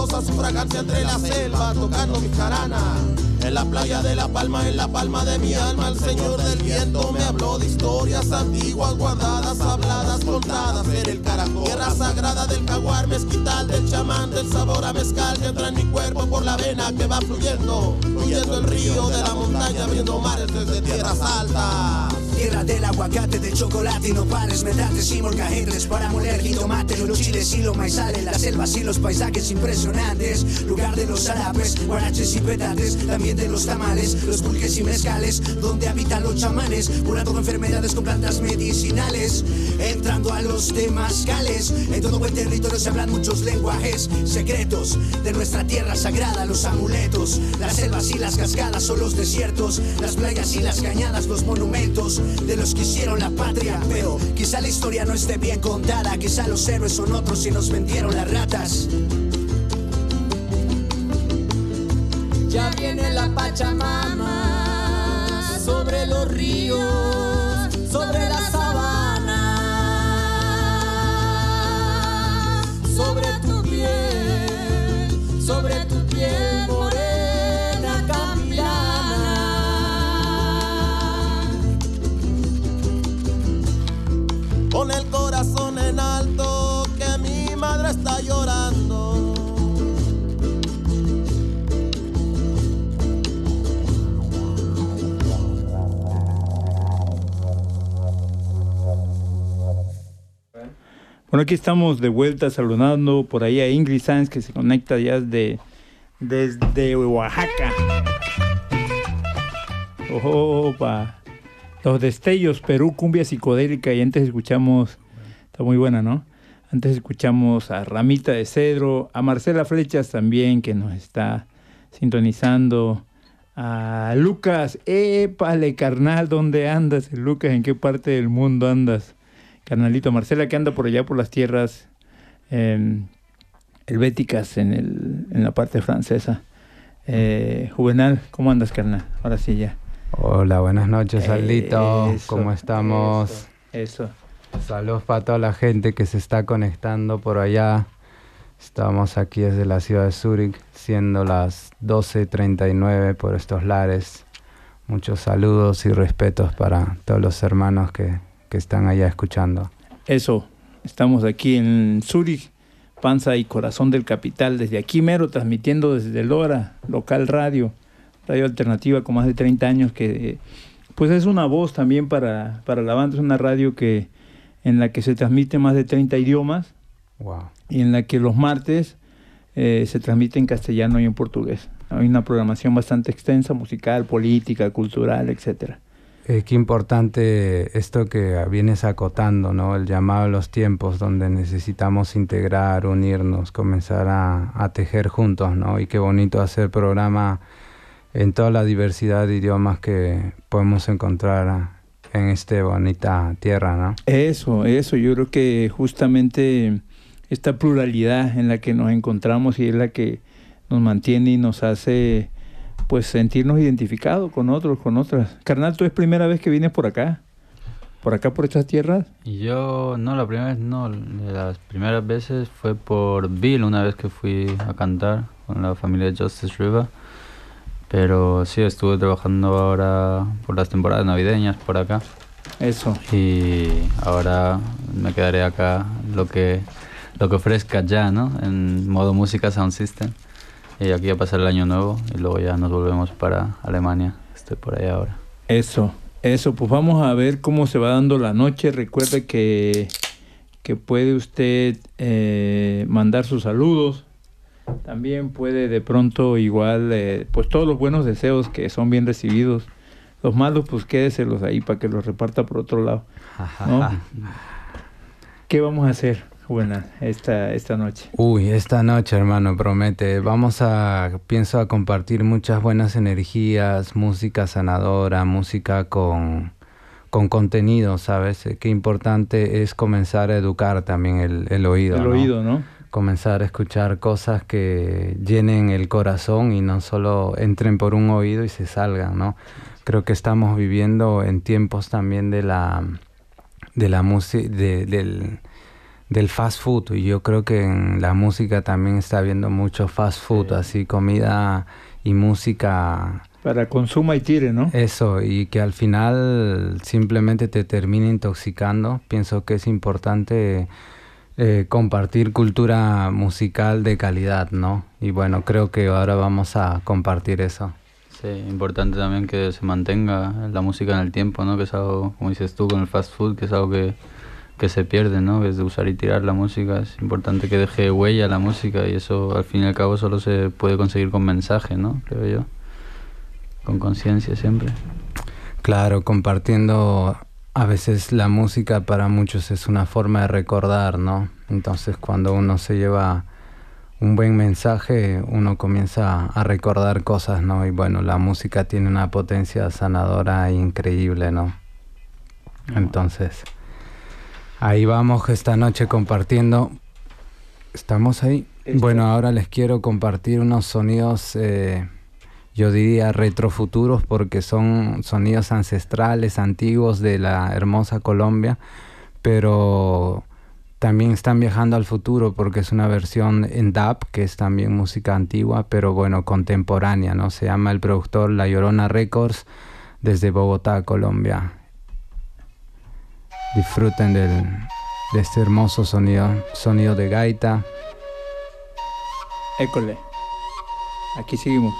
rosa, su fragancia entre la selva, tocando mi jarana. En la playa de La Palma, en la palma de mi alma, el señor del viento me habló de historias antiguas, guardadas, habladas, contadas en el caracol. Tierra sagrada del jaguar, mezquital, del chamán, del sabor a mezcal que entra en mi cuerpo por la vena que va fluyendo, fluyendo el río de la montaña, abriendo mares desde tierras altas. Tierra del aguacate, del chocolate y nopales, metantes y molcajetes para moler jitomate, los chiles y los maizales, las selvas y los paisajes impresionantes, lugar de los zarapes, guaraches y petates, también de los tamales, los pulques y mezcales, donde habitan los chamanes, curando enfermedades con plantas medicinales, entrando a los temazcales. En todo buen territorio se hablan muchos lenguajes secretos de nuestra tierra sagrada, los amuletos, las selvas y las cascadas son los desiertos, las playas y las cañadas, los monumentos de los que hicieron la patria. Pero quizá la historia no esté bien contada, quizá los héroes son otros y nos vendieron las ratas. Ya viene la Pachamama sobre los ríos, sobre la sabana, sobre tu piel morena campilana. Con el corazón en alto que mi madre está llorando. Bueno, aquí estamos de vuelta saludando por ahí a Ingrid Sanz, que se conecta ya desde Oaxaca. Opa. Los Destellos, Perú, cumbia psicodélica. Y antes escuchamos, está muy buena, ¿no? Antes escuchamos a Ramita de Cedro, a Marcela Flechas también, que nos está sintonizando. A Lucas, épale, carnal, ¿dónde andas? Lucas, ¿en qué parte del mundo andas? Carnalito, Marcela, que anda por allá por las tierras helvéticas en la parte francesa. Juvenal, ¿cómo andas, carnal? Ahora sí ya. Hola, buenas noches, Aldito. ¿Cómo estamos? Eso. Saludos para toda la gente que se está conectando por allá. Estamos aquí desde la ciudad de Zúrich, siendo las 12:39 por estos lares. Muchos saludos y respetos para todos los hermanos que están allá escuchando. Eso, estamos aquí en Zúrich, panza y corazón del capital, desde aquí mero, transmitiendo desde Lora, local radio alternativa con más de 30 años, que pues es una voz también para la banda. Es una radio en la que se transmite más de 30 idiomas. Wow. Y en la que los martes se transmite en castellano y en portugués. Hay una programación bastante extensa, musical, política, cultural, etcétera. Qué importante esto que vienes acotando, ¿no? El llamado a los tiempos donde necesitamos integrar, unirnos, comenzar a tejer juntos, ¿no? Y qué bonito hacer programa en toda la diversidad de idiomas que podemos encontrar en esta bonita tierra, ¿no? Eso, yo creo que justamente esta pluralidad en la que nos encontramos y es la que nos mantiene y nos hace pues sentirnos identificados con otros, con otras. Carnal, ¿tú es primera vez que vienes por acá? ¿Por acá, por estas tierras? Yo, no, la primera vez no. Las primeras veces fue por Bill, una vez que fui a cantar con la familia de Justice River. Pero sí, estuve trabajando ahora por las temporadas navideñas por acá. Eso. Y ahora me quedaré acá lo que ofrezca ya, ¿no? En modo música Sound System. Y aquí a pasar el año nuevo y luego ya nos volvemos para Alemania. Estoy por ahí ahora. Eso, pues vamos a ver cómo se va dando la noche. Recuerde que puede usted mandar sus saludos. También puede de pronto igual, pues todos los buenos deseos que son bien recibidos. Los malos, pues quédeselos ahí para que los reparta por otro lado, ¿no? ¿Qué vamos a hacer, Juvenal, esta noche? Uy, esta noche, hermano, promete. Pienso a compartir muchas buenas energías, música sanadora, música con contenido, ¿sabes? Qué importante es comenzar a educar también el oído, El ¿no? oído, ¿no? Comenzar a escuchar cosas que llenen el corazón y no solo entren por un oído y se salgan, ¿no? Creo que estamos viviendo en tiempos también de la música, del fast food. Y yo creo que en la música también está habiendo mucho fast food, así comida y música. Para consuma y tire, ¿no? Eso, y que al final simplemente te termina intoxicando. Pienso que es importante compartir cultura musical de calidad, ¿no? Y bueno, creo que ahora vamos a compartir eso. Sí, importante también que se mantenga la música en el tiempo, ¿no? Que es algo, como dices tú, con el fast food, que es algo que se pierde, ¿no? Que es de usar y tirar la música. Es importante que deje huella la música y eso, al fin y al cabo, solo se puede conseguir con mensaje, ¿no? Creo yo. Con conciencia siempre. Claro, compartiendo. A veces la música para muchos es una forma de recordar, ¿no? Entonces cuando uno se lleva un buen mensaje, uno comienza a recordar cosas, ¿no? Y bueno, la música tiene una potencia sanadora increíble, ¿no? Entonces, ahí vamos esta noche compartiendo. ¿Estamos ahí? Bueno, ahora les quiero compartir unos sonidos, yo diría retrofuturos, porque son sonidos ancestrales, antiguos de la hermosa Colombia, pero también están viajando al futuro porque es una versión en dub, que es también música antigua, pero bueno, contemporánea, ¿no? Se llama el productor La Llorona Records, desde Bogotá, Colombia. Disfruten de este hermoso sonido de gaita. École. Aquí seguimos.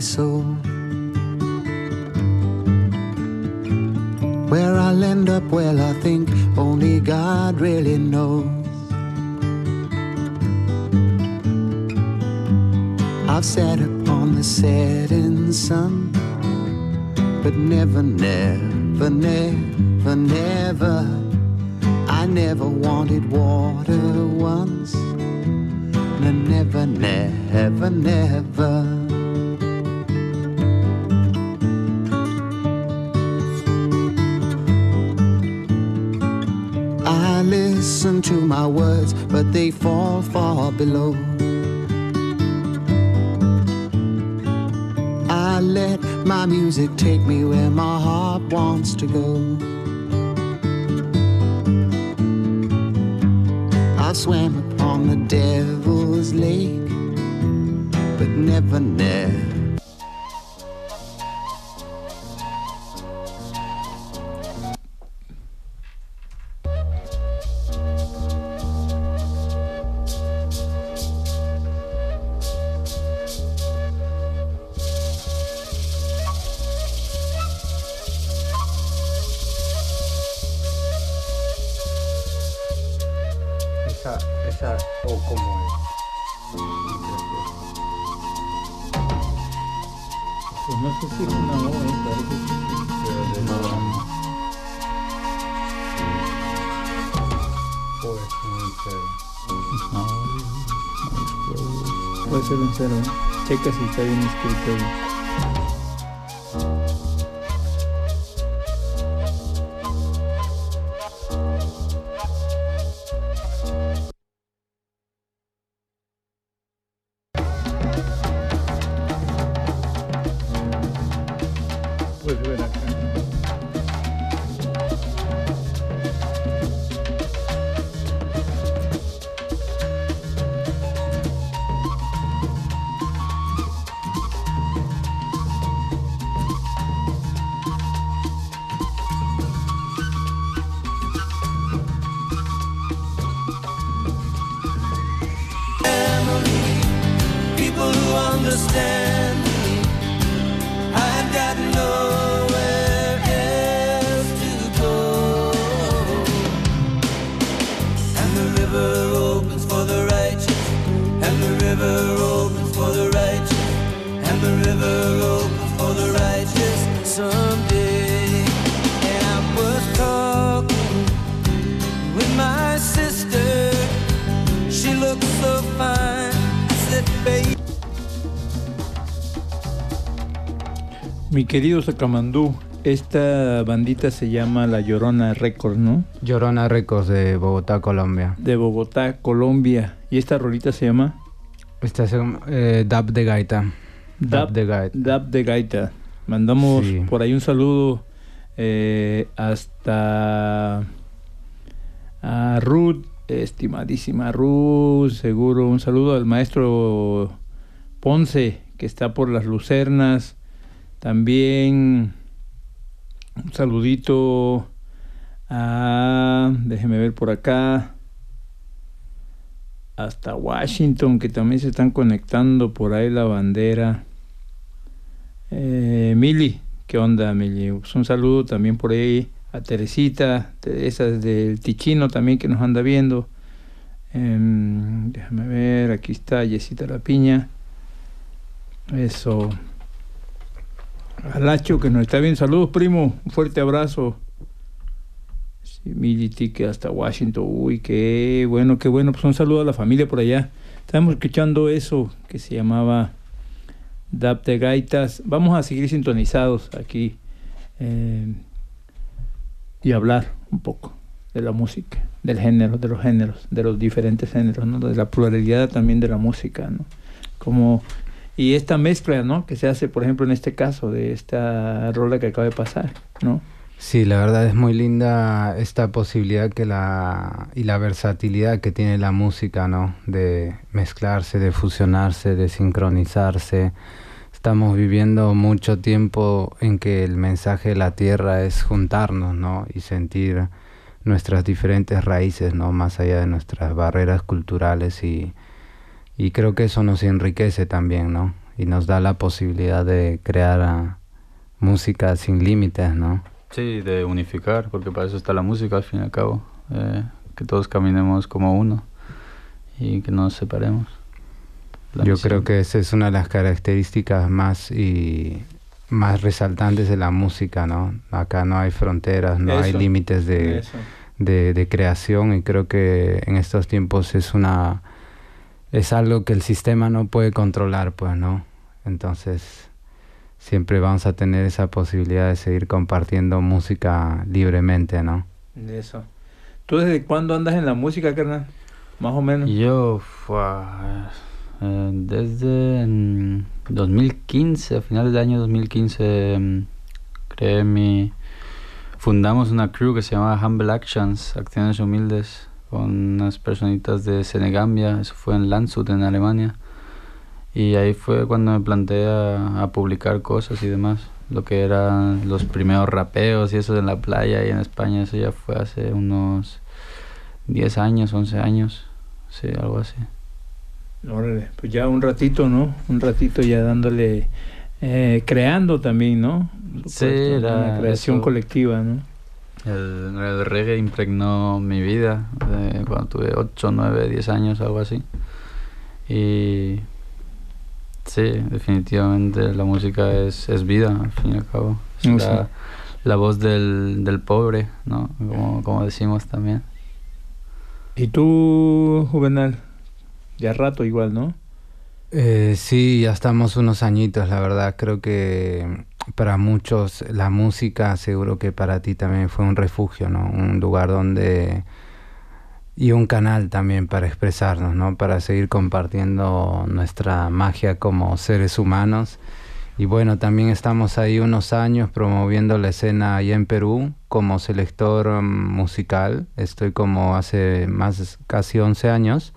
soul. Where I'll end up, well, I think only God really knows. I've sat upon the setting sun, but never, never, never, never, I never wanted water once. No, never, never, never. I listen to my words, but they fall far below. I let my music take me where my heart wants to go. I've swam upon the devil's lake, but never, never. Esa o como es. Pues no sé si es una O, parece que sí. Pero de nuevo. O es un cero. Puede ser un cero, ¿eh? Checa si está bien escrito. Puedes ver acá. People who understand me, I've got nowhere else to go. And the river opens for the righteous, and the river opens for the righteous, and the river opens for the righteous someday. And I was talking with my sister, she looks so fine, I said, baby. Mi querido Sacamandú, esta bandita se llama La Llorona Records, ¿no? Llorona Records de Bogotá, Colombia. De Bogotá, Colombia. ¿Y esta rolita se llama? Esta es Dab de Gaita. Dab de Gaita. Dab de Gaita. Mandamos Sí. por ahí un saludo hasta a Ruth, estimadísima Ruth, seguro. Un saludo al maestro Ponce, que está por las Lucernas. También un saludito a, déjeme ver por acá, hasta Washington, que también se están conectando por ahí la bandera. Mili, ¿qué onda, Mili? Pues un saludo también por ahí a Teresita, esas del Ticino también que nos anda viendo. Déjame ver, aquí está Yesita La Piña. Eso. Alacho, que nos está viendo. Saludos, primo. Un fuerte abrazo. Sí, Mili Tique hasta Washington. Uy, qué bueno, qué bueno. Pues un saludo a la familia por allá. Estamos escuchando eso que se llamaba Dab de Gaitas. Vamos a seguir sintonizados aquí y hablar un poco de la música, del género, de los géneros, de los diferentes géneros, ¿no? De la pluralidad también de la música, ¿no? Como... Y esta mezcla, ¿no? Que se hace, por ejemplo, en este caso, de esta rola que acaba de pasar, ¿no? Sí, la verdad es muy linda esta posibilidad y la versatilidad que tiene la música, ¿no? De mezclarse, de fusionarse, de sincronizarse. Estamos viviendo mucho tiempo en que el mensaje de la tierra es juntarnos, ¿no? Y sentir nuestras diferentes raíces, ¿no? Más allá de nuestras barreras culturales y creo que eso nos enriquece también, ¿no? y nos da la posibilidad de crear música sin límites, ¿no? Sí, de unificar, porque para eso está la música al fin y al cabo, que todos caminemos como uno y que no nos separemos. Yo creo que esa es una de las características más resaltantes de la música, ¿no? Acá no hay fronteras, no hay límites de creación, y creo que en estos tiempos es algo que el sistema no puede controlar, pues, ¿no? Entonces siempre vamos a tener esa posibilidad de seguir compartiendo música libremente, ¿no? Eso. ¿Tú desde cuándo andas en la música, carnal? Más o menos. Yo, desde 2015, a finales del año 2015, fundamos una crew que se llamaba Humble Actions, Acciones Humildes, con unas personitas de Senegambia. Eso fue en Landshut, en Alemania. Y ahí fue cuando me planteé a publicar cosas y demás. Lo que eran los primeros rapeos y eso en la playa y en España, eso ya fue hace unos 10 años, 11 años. Sí, algo así. Órale, pues ya un ratito, ¿no? Un ratito ya dándole, creando también, ¿no? Sí, era una creación colectiva, ¿no? El reggae impregnó mi vida cuando tuve 8, 9, 10 años, algo así. Y sí, definitivamente la música es vida, al fin y al cabo. Es la voz del pobre, ¿no? Como decimos también. ¿Y tú, Juvenal? Ya rato igual, ¿no? Sí, ya estamos unos añitos, la verdad. Creo que para muchos la música, seguro que para ti también fue un refugio, ¿no? Un lugar donde... y un canal también para expresarnos, ¿no? Para seguir compartiendo nuestra magia como seres humanos. Y bueno, también estamos ahí unos años promoviendo la escena allá en Perú como selector musical. Estoy como hace casi 11 años.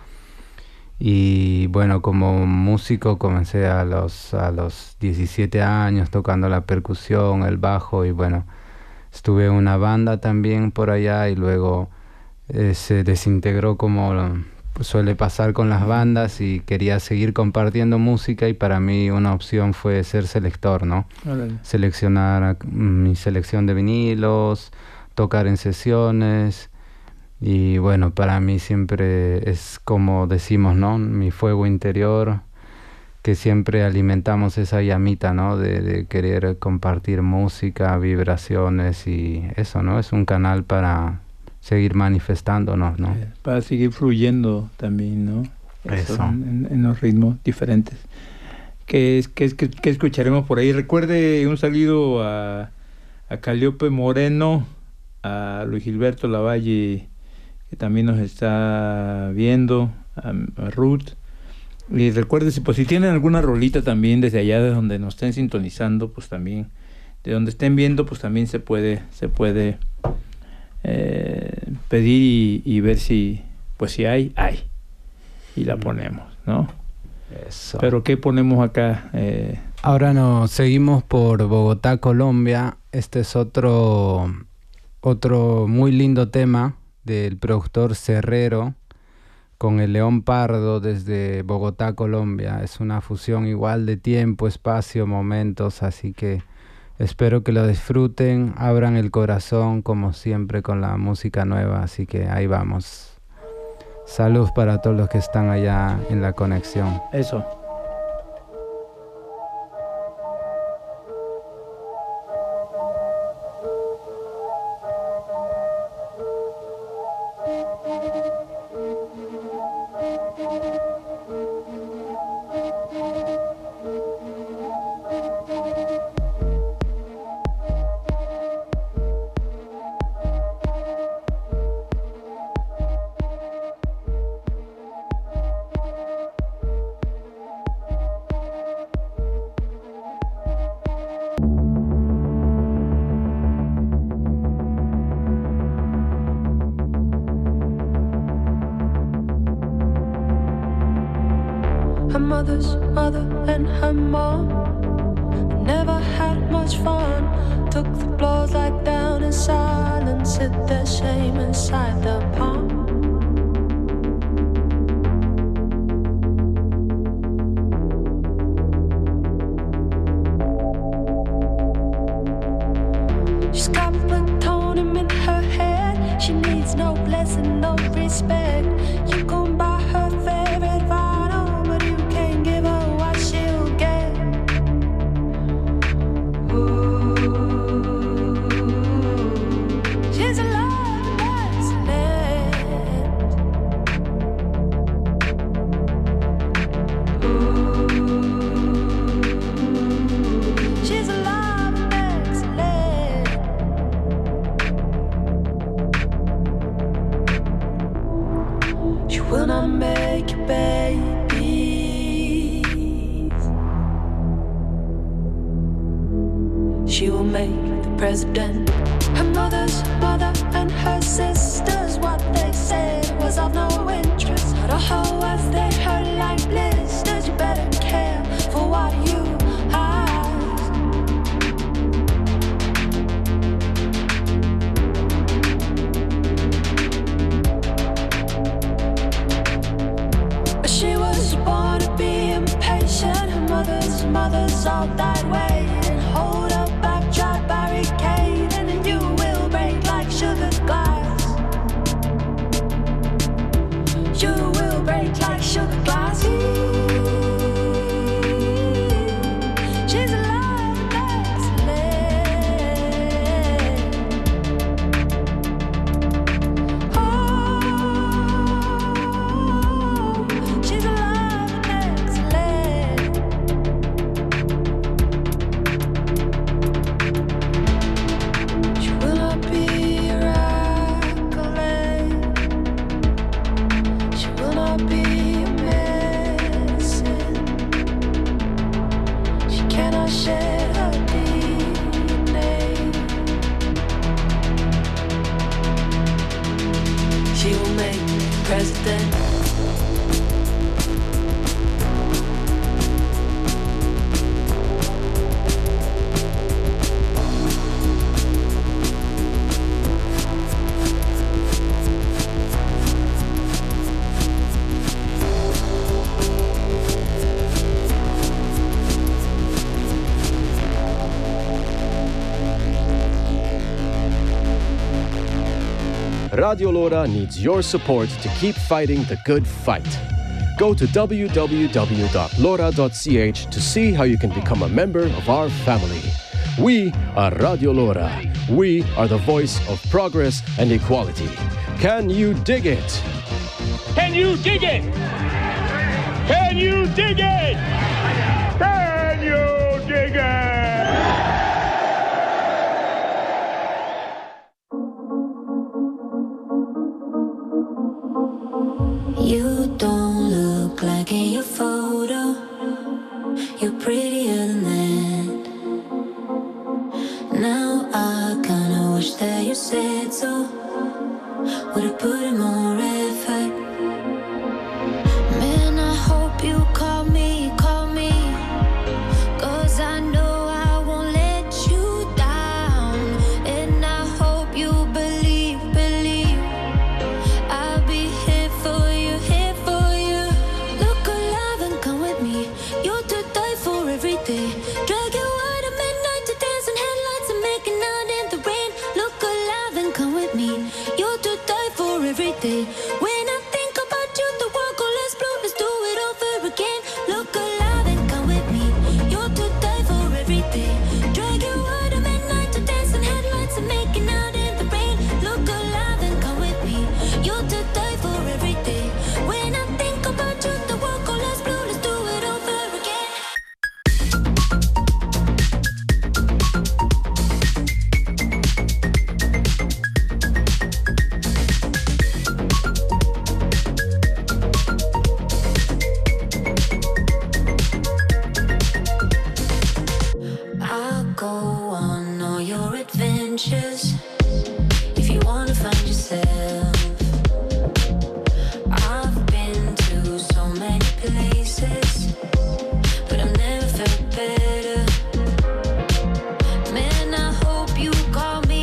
Y bueno, como músico comencé a los 17 años tocando la percusión, el bajo, y bueno, estuve en una banda también por allá, y luego se desintegró como suele pasar con las bandas, y quería seguir compartiendo música, y para mí una opción fue ser selector, ¿no? Seleccionar mi selección de vinilos, tocar en sesiones. Y bueno, para mí siempre es como decimos, ¿no? Mi fuego interior, que siempre alimentamos esa llamita, ¿no? De querer compartir música, vibraciones, y eso, ¿no? Es un canal para seguir manifestándonos, ¿no? Para seguir fluyendo también, ¿no? Eso. En los ritmos diferentes. ¿Qué escucharemos por ahí? Recuerde un saludo a Calliope Moreno, a Luis Gilberto Lavalle, que también nos está viendo, a Ruth. Y recuérdese, pues si tienen alguna rolita también desde allá de donde nos estén sintonizando, pues también, de donde estén viendo, pues también se puede pedir y ver si hay, y la ponemos, ¿no? Eso. Pero ¿qué ponemos acá? Ahora nos seguimos por Bogotá, Colombia. Este es otro muy lindo tema del productor Cerrero con el León Pardo desde Bogotá, Colombia. Es una fusión igual de tiempo, espacio, momentos, así que espero que lo disfruten, abran el corazón como siempre con la música nueva, así que ahí vamos. Salud para todos los que están allá en la conexión. Eso. Her mother's mother and her mom never had much fun. Took the blows like down in silence, hid their shame inside their palm. She's got plutonium in her head. She needs no blessing, no respect. You can buy her favorite vinyl, but you can't give her what she'll get. Ooh, she's a love excellent. Ooh, she's a love excellent. She will not make you babies. She will make the president. Her mother's mother and her sisters, what they said was of no interest. But oh, as they hurt like blisters, you better care for what you ask. But she was born to be impatient. Her mothers all died waiting. Hold up back, try barricading, and you will break like sugar glass. You will break like sugar glass. She's alive, excellent. Oh, she's alive and excellent. She will not be your accolade. She will not be a medicine. She cannot shed her DNA. She will make me president. Radio Lora needs your support to keep fighting the good fight. Go to www.lora.ch to see how you can become a member of our family. We are Radio Lora. We are the voice of progress and equality. Can you dig it? Can you dig it? Can you dig it? Can you dig it? You don't look like in your photo. You're prettier than that. Now I kinda wish that you said so. Would've put in more effort. Man, I hope you call me, 'cause I know I won't let you down. And I hope you believe I'll be here for you, here for you. Look alive and come with me. You're to die for every day. Drag you out at midnight to dance in headlights and making out in the rain. Look alive and come with me. You're to die for every day. When I think about you, the world goes less blue. Let's do it over again. Look alive and come with me. You're to die for every day. Drag you out at midnight to dance in headlights and making out in the rain. Look alive and come with me. You're to die for every day. When I think about you, the world goes less blue. Let's do it over again. I'll go on all your adventures if you wanna find yourself. I've been to so many places, but I've never felt better. Man, I hope you call me,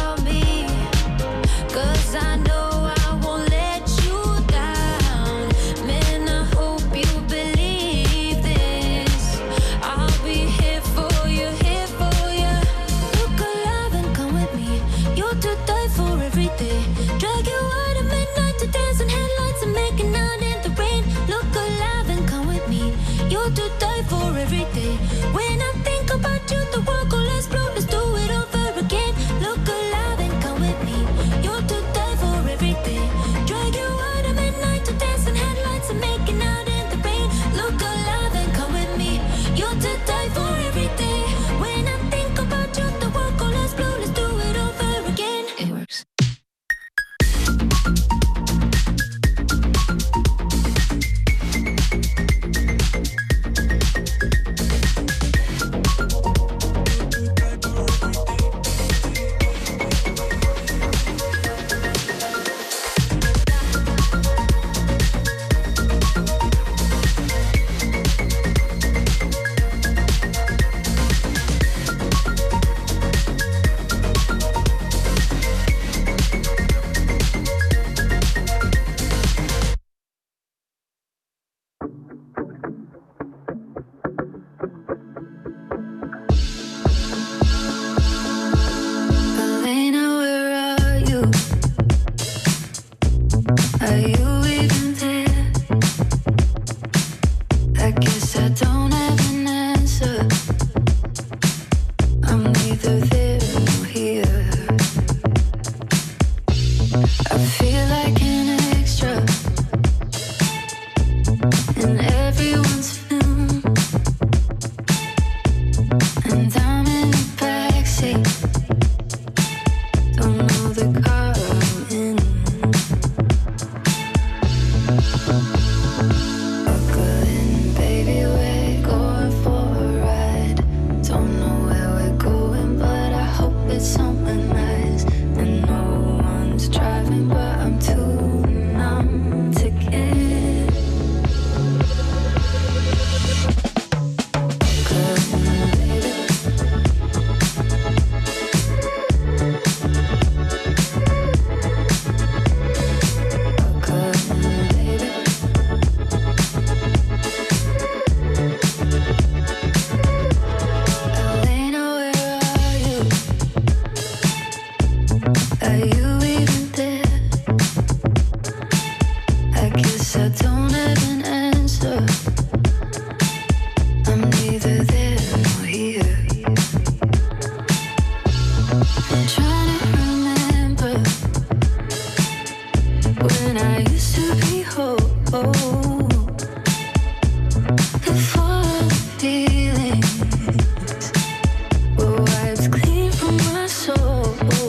'cause I know I won't let you down. Man, I hope you believe this. I'll be here for you, here for you. Look alive and come with Are you even there? I guess I don't have an answer. I'm neither there nor here. I'm trying to remember when I used to be whole. Before feelings were wiped clean from my soul.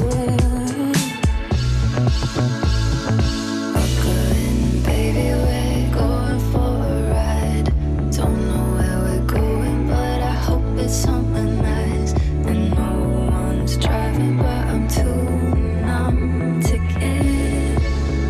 Walking, baby, we're going for a ride. Don't know where we're going, but I hope it's somewhere nice. And no one's driving, but I'm too numb to care.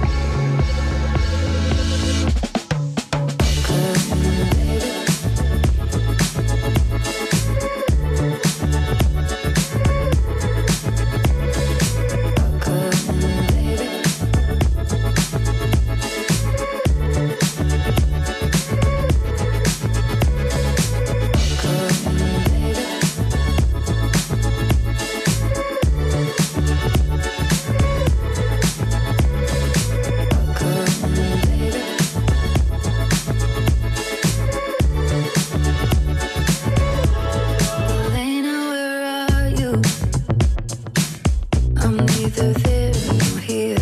Elena, where are you? I'm neither there nor here.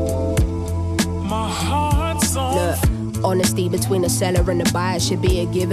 Look, honesty between the seller and the buyer should be a given.